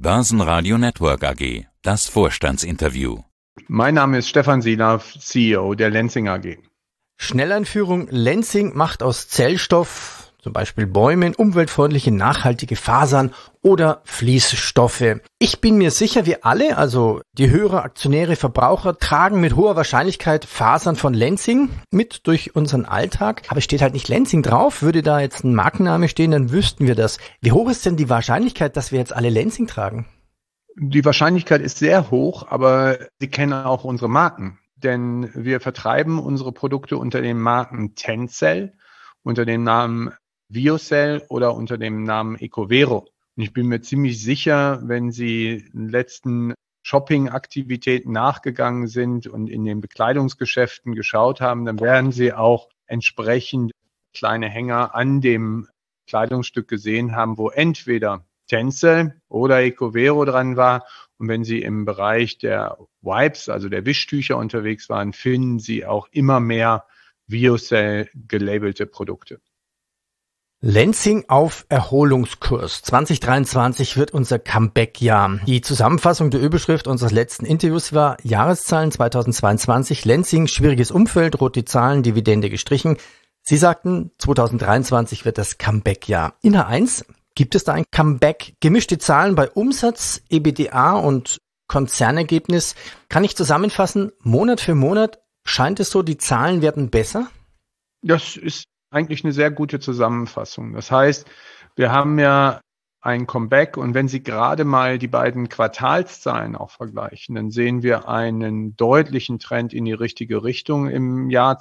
Börsenradio Network AG, das Vorstandsinterview. Mein Name ist Stefan Sielaff, CEO der Lenzing AG. Schnelleinführung: Lenzing macht aus Zellstoff, zum Beispiel Bäumen, umweltfreundliche, nachhaltige Fasern oder Fließstoffe. Ich bin mir sicher, wir alle, also die Hörer, Aktionäre, Verbraucher, tragen mit hoher Wahrscheinlichkeit Fasern von Lenzing mit durch unseren Alltag. Aber es steht halt nicht Lenzing drauf. Würde da jetzt ein Markenname stehen, dann wüssten wir das. Wie hoch ist denn die Wahrscheinlichkeit, dass wir jetzt alle Lenzing tragen? Die Wahrscheinlichkeit ist sehr hoch, aber Sie kennen auch unsere Marken. Denn wir vertreiben unsere Produkte unter den Marken Tencel, unter dem Namen Viocell oder unter dem Namen Ecovero. Und ich bin mir ziemlich sicher, wenn Sie den letzten Shopping-Aktivitäten nachgegangen sind und in den Bekleidungsgeschäften geschaut haben, dann werden Sie auch entsprechend kleine Hänger an dem Kleidungsstück gesehen haben, wo entweder Tencel oder Ecovero dran war. Und wenn Sie im Bereich der Wipes, also der Wischtücher unterwegs waren, finden Sie auch immer mehr Viocell gelabelte Produkte. Lenzing auf Erholungskurs. 2023 wird unser Comeback-Jahr. Die Zusammenfassung der Überschrift unseres letzten Interviews war: Jahreszahlen 2022, Lenzing, schwieriges Umfeld, rote Zahlen, Dividende gestrichen. Sie sagten, 2023 wird das Comeback-Jahr. In H1, gibt es da ein Comeback? Gemischte Zahlen bei Umsatz, EBITDA und Konzernergebnis. Kann ich zusammenfassen, Monat für Monat scheint es so, die Zahlen werden besser? Das ist eigentlich eine sehr gute Zusammenfassung. Das heißt, wir haben ja ein Comeback, und wenn Sie gerade mal die beiden Quartalszahlen auch vergleichen, dann sehen wir einen deutlichen Trend in die richtige Richtung im Jahr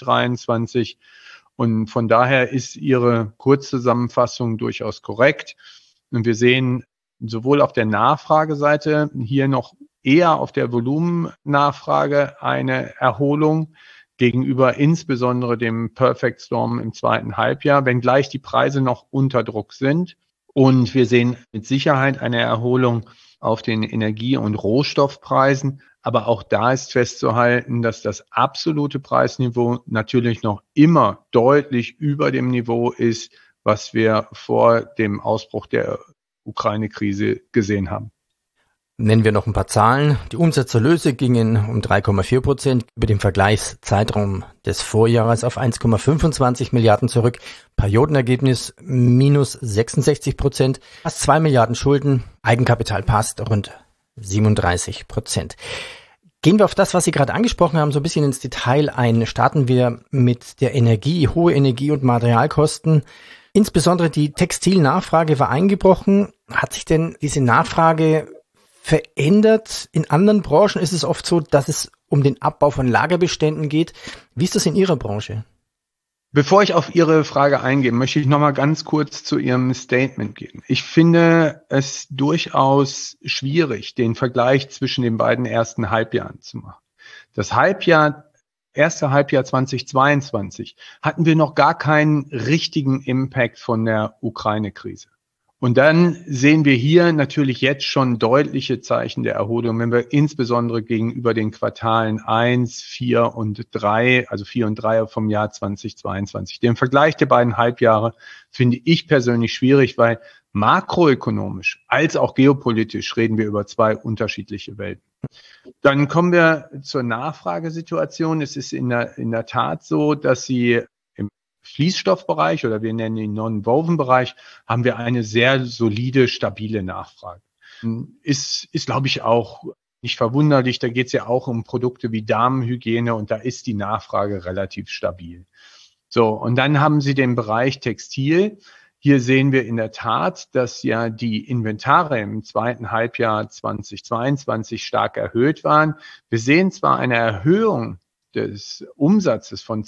2023. Und von daher ist Ihre Kurzzusammenfassung durchaus korrekt. Und wir sehen sowohl auf der Nachfrageseite hier noch eher auf der Volumennachfrage eine Erholung gegenüber insbesondere dem Perfect Storm im zweiten Halbjahr, wenngleich die Preise noch unter Druck sind. Und wir sehen mit Sicherheit eine Erholung auf den Energie- und Rohstoffpreisen. Aber auch da ist festzuhalten, dass das absolute Preisniveau natürlich noch immer deutlich über dem Niveau ist, was wir vor dem Ausbruch der Ukraine-Krise gesehen haben. Nennen wir noch ein paar Zahlen. Die Umsatzerlöse gingen um 3,4% über den Vergleichszeitraum des Vorjahres auf 1,25 Milliarden zurück. Periodenergebnis minus 66%, fast 2 Milliarden Schulden. Eigenkapital passt rund 37%. Gehen wir auf das, was Sie gerade angesprochen haben, so ein bisschen ins Detail ein. Starten wir mit der Energie, hohe Energie- und Materialkosten. Insbesondere die Textilnachfrage war eingebrochen. Hat sich denn diese Nachfrage verändert? In anderen Branchen ist es oft so, dass es um den Abbau von Lagerbeständen geht. Wie ist das in Ihrer Branche? Bevor ich auf Ihre Frage eingehe, möchte ich noch mal ganz kurz zu Ihrem Statement gehen. Ich finde es durchaus schwierig, den Vergleich zwischen den beiden ersten Halbjahren zu machen. Das erste Halbjahr 2022 hatten wir noch gar keinen richtigen Impact von der Ukraine-Krise. Und dann sehen wir hier natürlich jetzt schon deutliche Zeichen der Erholung, wenn wir insbesondere gegenüber den Quartalen 1, 4 und 3, also 4 und 3 vom Jahr 2022. Den Vergleich der beiden Halbjahre finde ich persönlich schwierig, weil makroökonomisch als auch geopolitisch reden wir über zwei unterschiedliche Welten. Dann kommen wir zur Nachfragesituation. Es ist in der Tat so, dass Sie Fließstoffbereich oder wir nennen ihn Non-Woven-Bereich, haben wir eine sehr solide, stabile Nachfrage. Ist glaube ich, auch nicht verwunderlich. Da geht es ja auch um Produkte wie Damenhygiene, und da ist die Nachfrage relativ stabil. So, und dann haben Sie den Bereich Textil. Hier sehen wir in der Tat, dass ja die Inventare im zweiten Halbjahr 2022 stark erhöht waren. Wir sehen zwar eine Erhöhung des Umsatzes von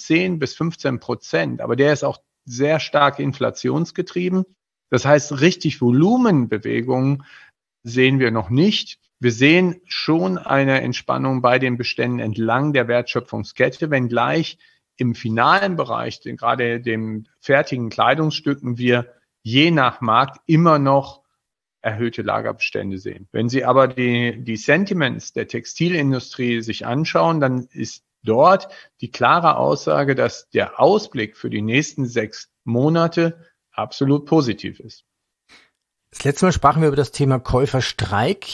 10-15%, aber der ist auch sehr stark inflationsgetrieben. Das heißt, richtig Volumenbewegungen sehen wir noch nicht. Wir sehen schon eine Entspannung bei den Beständen entlang der Wertschöpfungskette, wenngleich im finalen Bereich, gerade den fertigen Kleidungsstücken, wir je nach Markt immer noch erhöhte Lagerbestände sehen. Wenn Sie aber die Sentiments der Textilindustrie sich anschauen, dann ist dort die klare Aussage, dass der Ausblick für die nächsten 6 Monate absolut positiv ist. Das letzte Mal sprachen wir über das Thema Käuferstreik.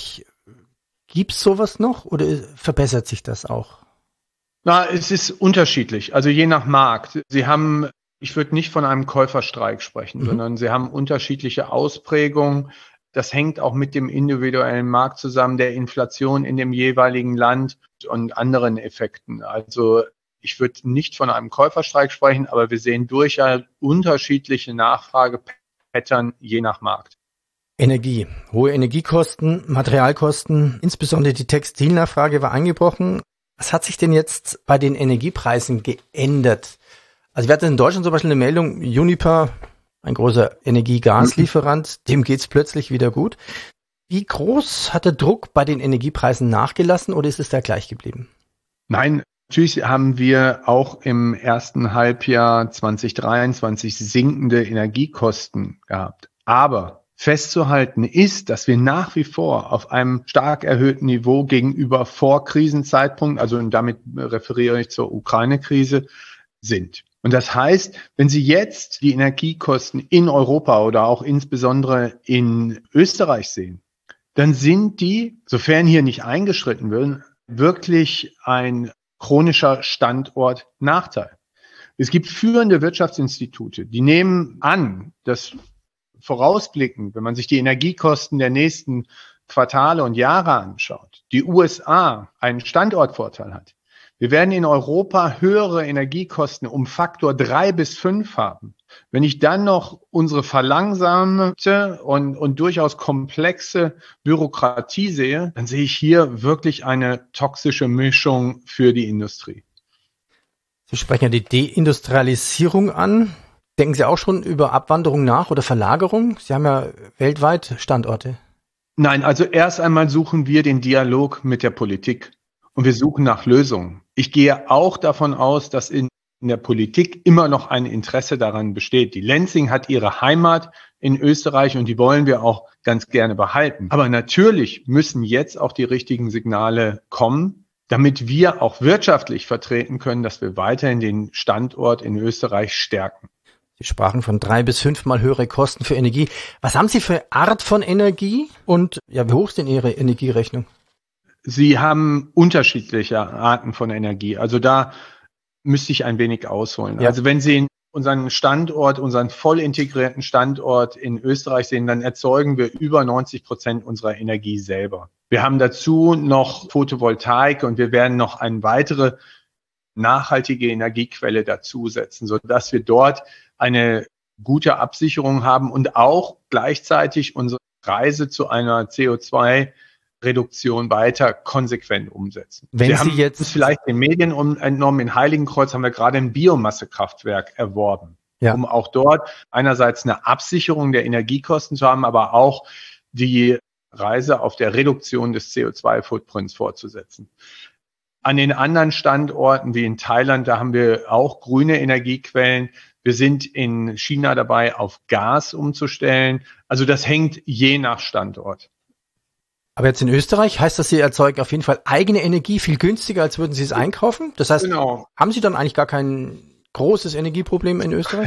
Gibt's sowas noch oder verbessert sich das auch? Na, es ist unterschiedlich, also je nach Markt. Ich würde nicht von einem Käuferstreik sprechen, sondern Sie haben unterschiedliche Ausprägungen. Das hängt auch mit dem individuellen Markt zusammen, der Inflation in dem jeweiligen Land und anderen Effekten. Also ich würde nicht von einem Käuferstreik sprechen, aber wir sehen durchaus unterschiedliche Nachfragepattern je nach Markt. Energie, hohe Energiekosten, Materialkosten, insbesondere die Textilnachfrage war eingebrochen. Was hat sich denn jetzt bei den Energiepreisen geändert? Also wir hatten in Deutschland zum Beispiel eine Meldung, Uniper, ein großer Energie-Gas-Lieferant, dem geht's plötzlich wieder gut. Wie groß hat der Druck bei den Energiepreisen nachgelassen oder ist es da gleich geblieben? Nein, natürlich haben wir auch im ersten Halbjahr 2023 sinkende Energiekosten gehabt. Aber festzuhalten ist, dass wir nach wie vor auf einem stark erhöhten Niveau gegenüber Vorkrisenzeitpunkt, also und damit referiere ich zur Ukraine-Krise, sind. Und das heißt, wenn Sie jetzt die Energiekosten in Europa oder auch insbesondere in Österreich sehen, dann sind die, sofern hier nicht eingeschritten wird, wirklich ein chronischer Standortnachteil. Es gibt führende Wirtschaftsinstitute, die nehmen an, dass vorausblickend, wenn man sich die Energiekosten der nächsten Quartale und Jahre anschaut, die USA einen Standortvorteil hat. Wir werden in Europa höhere Energiekosten um Faktor 3 bis 5 haben. Wenn ich dann noch unsere verlangsamte und durchaus komplexe Bürokratie sehe, dann sehe ich hier wirklich eine toxische Mischung für die Industrie. Sie sprechen ja die Deindustrialisierung an. Denken Sie auch schon über Abwanderung nach oder Verlagerung? Sie haben ja weltweit Standorte. Nein, also erst einmal suchen wir den Dialog mit der Politik und wir suchen nach Lösungen. Ich gehe auch davon aus, dass in der Politik immer noch ein Interesse daran besteht. Die Lenzing hat ihre Heimat in Österreich und die wollen wir auch ganz gerne behalten. Aber natürlich müssen jetzt auch die richtigen Signale kommen, damit wir auch wirtschaftlich vertreten können, dass wir weiterhin den Standort in Österreich stärken. Sie sprachen von 3 bis 5 Mal höhere Kosten für Energie. Was haben Sie für Art von Energie und ja, wie hoch ist denn Ihre Energierechnung? Sie haben unterschiedliche Arten von Energie. Also da müsste ich ein wenig ausholen. Ja. Also wenn Sie unseren Standort, unseren voll integrierten Standort in Österreich sehen, dann erzeugen wir über 90% unserer Energie selber. Wir haben dazu noch Photovoltaik und wir werden noch eine weitere nachhaltige Energiequelle dazusetzen, sodass wir dort eine gute Absicherung haben und auch gleichzeitig unsere Reise zu einer CO2-Reduktion weiter konsequent umsetzen. Wenn Sie jetzt vielleicht den Medien entnommen, in Heiligenkreuz haben wir gerade ein Biomassekraftwerk erworben, um auch dort einerseits eine Absicherung der Energiekosten zu haben, aber auch die Reise auf der Reduktion des CO2-Footprints fortzusetzen. An den anderen Standorten wie in Thailand, da haben wir auch grüne Energiequellen. Wir sind in China dabei, auf Gas umzustellen. Also das hängt je nach Standort. Aber jetzt in Österreich heißt das, Sie erzeugen auf jeden Fall eigene Energie viel günstiger, als würden Sie es einkaufen? Das heißt, Haben Sie dann eigentlich gar kein großes Energieproblem in Österreich?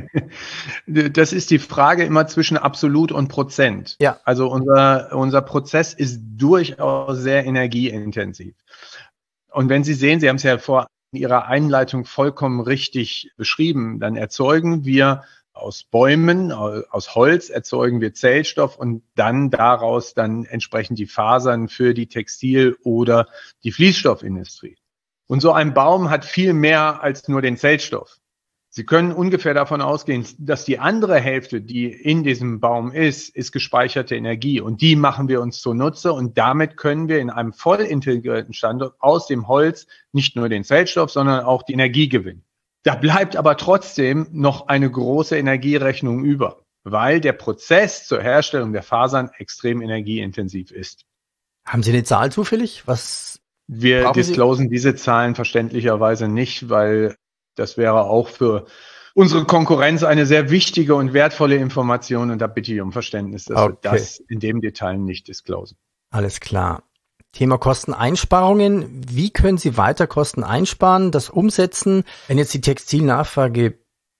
Das ist die Frage immer zwischen Absolut und Prozent. Ja. Also unser Prozess ist durchaus sehr energieintensiv. Und wenn Sie sehen, Sie haben es ja vor Ihrer Einleitung vollkommen richtig beschrieben, dann erzeugen wir aus Bäumen, aus Holz erzeugen wir Zellstoff und dann daraus dann entsprechend die Fasern für die Textil- oder die Fließstoffindustrie. Und so ein Baum hat viel mehr als nur den Zellstoff. Sie können ungefähr davon ausgehen, dass die andere Hälfte, die in diesem Baum ist gespeicherte Energie. Und die machen wir uns zunutze. Und damit können wir in einem voll integrierten Standort aus dem Holz nicht nur den Zellstoff, sondern auch die Energie gewinnen. Da bleibt aber trotzdem noch eine große Energierechnung über, weil der Prozess zur Herstellung der Fasern extrem energieintensiv ist. Haben Sie eine Zahl zufällig? Wir disclosen diese Zahlen verständlicherweise nicht, weil das wäre auch für unsere Konkurrenz eine sehr wichtige und wertvolle Information. Und da bitte ich um Verständnis, dass wir das in dem Detail nicht disclosen. Alles klar. Thema Kosteneinsparungen. Wie können Sie weiter Kosten einsparen, das umsetzen, wenn jetzt die Textilnachfrage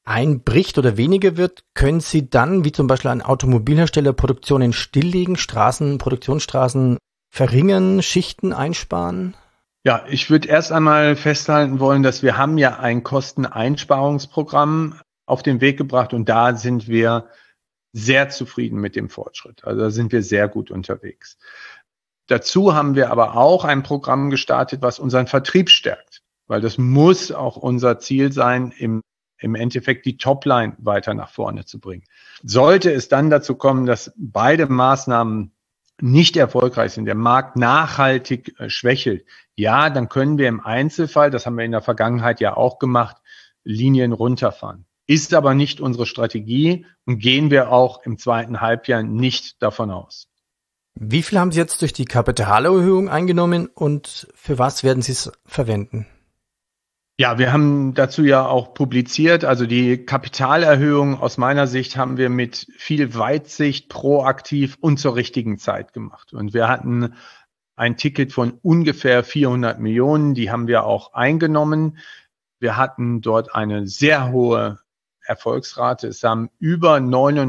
einbricht oder weniger wird, können Sie dann, wie zum Beispiel ein Automobilhersteller, Produktionen stilllegen, Produktionsstraßen verringern, Schichten einsparen? Ja, ich würde erst einmal festhalten wollen, dass wir haben ja ein Kosteneinsparungsprogramm auf den Weg gebracht und da sind wir sehr zufrieden mit dem Fortschritt. Also da sind wir sehr gut unterwegs. Dazu haben wir aber auch ein Programm gestartet, was unseren Vertrieb stärkt, weil das muss auch unser Ziel sein, im Endeffekt die Topline weiter nach vorne zu bringen. Sollte es dann dazu kommen, dass beide Maßnahmen nicht erfolgreich sind, der Markt nachhaltig schwächelt, ja, dann können wir im Einzelfall, das haben wir in der Vergangenheit ja auch gemacht, Linien runterfahren. Ist aber nicht unsere Strategie und gehen wir auch im zweiten Halbjahr nicht davon aus. Wie viel haben Sie jetzt durch die Kapitalerhöhung eingenommen und für was werden Sie es verwenden? Ja, wir haben dazu ja auch publiziert, also die Kapitalerhöhung aus meiner Sicht haben wir mit viel Weitsicht, proaktiv und zur richtigen Zeit gemacht. Und wir hatten ein Ticket von ungefähr 400 Millionen, die haben wir auch eingenommen. Wir hatten dort eine sehr hohe Erfolgsrate. Es haben über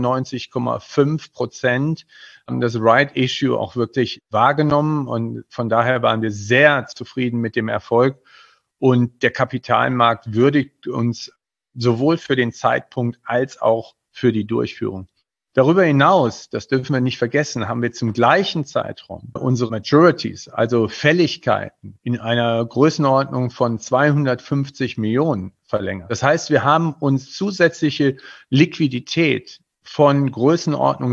99,5% das Right Issue auch wirklich wahrgenommen und von daher waren wir sehr zufrieden mit dem Erfolg. Und der Kapitalmarkt würdigt uns sowohl für den Zeitpunkt als auch für die Durchführung. Darüber hinaus, das dürfen wir nicht vergessen, haben wir zum gleichen Zeitraum unsere Maturities, also Fälligkeiten, in einer Größenordnung von 250 Millionen verlängert. Das heißt, wir haben uns zusätzliche Liquidität von Größenordnung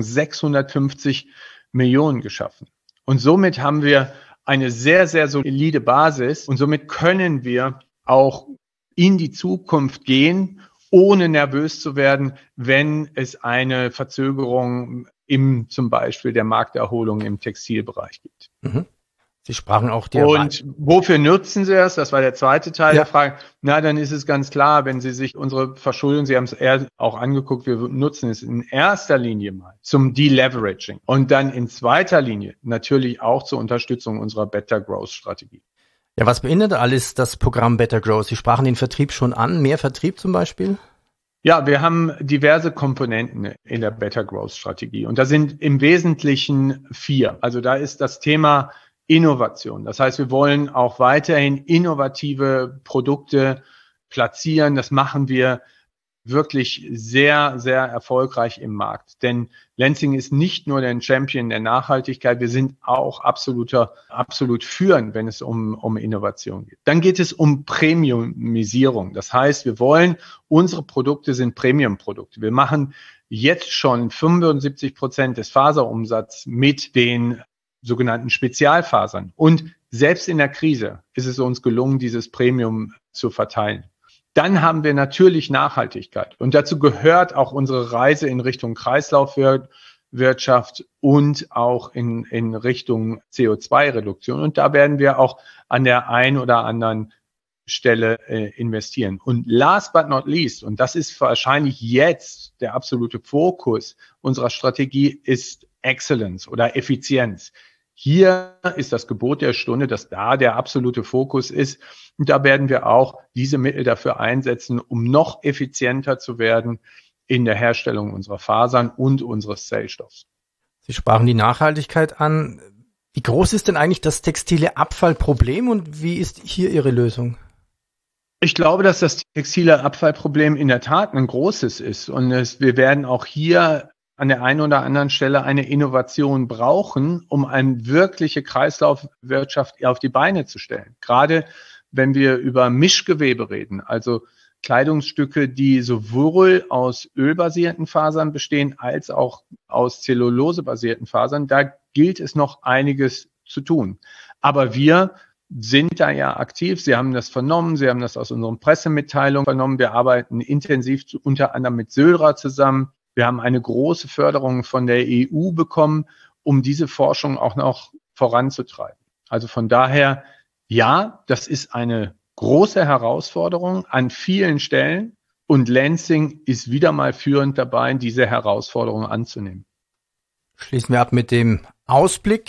650 Millionen geschaffen. Und somit haben wir eine sehr, sehr solide Basis und somit können wir auch in die Zukunft gehen, ohne nervös zu werden, wenn es eine Verzögerung zum Beispiel der Markterholung im Textilbereich gibt. Mhm. Sie sprachen auch die Und wofür nutzen Sie das? Das war der zweite Teil der Frage. Na, dann ist es ganz klar, wenn Sie sich unsere Verschuldung, Sie haben es eher auch angeguckt, wir nutzen es in erster Linie mal zum Deleveraging und dann in zweiter Linie natürlich auch zur Unterstützung unserer Better Growth Strategie. Ja, was beinhaltet alles das Programm Better Growth? Sie sprachen den Vertrieb schon an, mehr Vertrieb zum Beispiel? Ja, wir haben diverse Komponenten in der Better Growth Strategie und da sind im Wesentlichen 4. Also da ist das Thema Innovation. Das heißt, wir wollen auch weiterhin innovative Produkte platzieren. Das machen wir wirklich sehr, sehr erfolgreich im Markt. Denn Lenzing ist nicht nur der Champion der Nachhaltigkeit, wir sind auch absolut führend, wenn es um Innovation geht. Dann geht es um Premiumisierung. Das heißt, wir wollen, unsere Produkte sind Premium-Produkte. Wir machen jetzt schon 75% des Faserumsatzes mit den sogenannten Spezialfasern. Und selbst in der Krise ist es uns gelungen, dieses Premium zu verteilen. Dann haben wir natürlich Nachhaltigkeit. Und dazu gehört auch unsere Reise in Richtung Kreislaufwirtschaft und auch in Richtung CO2-Reduktion. Und da werden wir auch an der einen oder anderen Stelle investieren. Und last but not least, und das ist wahrscheinlich jetzt der absolute Fokus unserer Strategie, ist Excellence oder Effizienz. Hier ist das Gebot der Stunde, dass da der absolute Fokus ist. Und da werden wir auch diese Mittel dafür einsetzen, um noch effizienter zu werden in der Herstellung unserer Fasern und unseres Zellstoffs. Sie sprachen die Nachhaltigkeit an. Wie groß ist denn eigentlich das textile Abfallproblem und wie ist hier Ihre Lösung? Ich glaube, dass das textile Abfallproblem in der Tat ein großes ist. Und wir werden auch hier an der einen oder anderen Stelle eine Innovation brauchen, um eine wirkliche Kreislaufwirtschaft auf die Beine zu stellen. Gerade wenn wir über Mischgewebe reden, also Kleidungsstücke, die sowohl aus ölbasierten Fasern bestehen als auch aus zellulosebasierten Fasern, da gilt es noch einiges zu tun. Aber wir sind da ja aktiv. Sie haben das vernommen, Sie haben das aus unseren Pressemitteilungen vernommen. Wir arbeiten intensiv unter anderem mit Sylra zusammen. Wir haben eine große Förderung von der EU bekommen, um diese Forschung auch noch voranzutreiben. Also von daher, ja, das ist eine große Herausforderung an vielen Stellen und Lenzing ist wieder mal führend dabei, diese Herausforderung anzunehmen. Schließen wir ab mit dem Ausblick.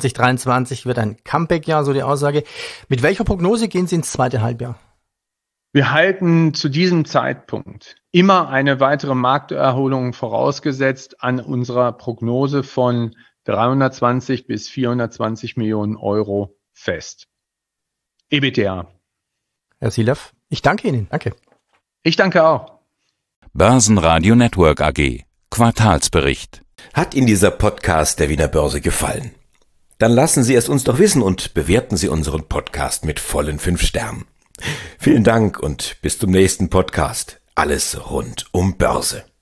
2023 wird ein Comeback-Jahr, so die Aussage. Mit welcher Prognose gehen Sie ins zweite Halbjahr? Wir halten zu diesem Zeitpunkt immer eine weitere Markterholung vorausgesetzt an unserer Prognose von 320 bis 420 Millionen Euro fest. EBITDA. Herr Silaf, ich danke Ihnen. Danke. Ich danke auch. Börsenradio Network AG. Quartalsbericht. Hat Ihnen dieser Podcast der Wiener Börse gefallen? Dann lassen Sie es uns doch wissen und bewerten Sie unseren Podcast mit vollen 5 Sternen. Vielen Dank und bis zum nächsten Podcast. Alles rund um Börse.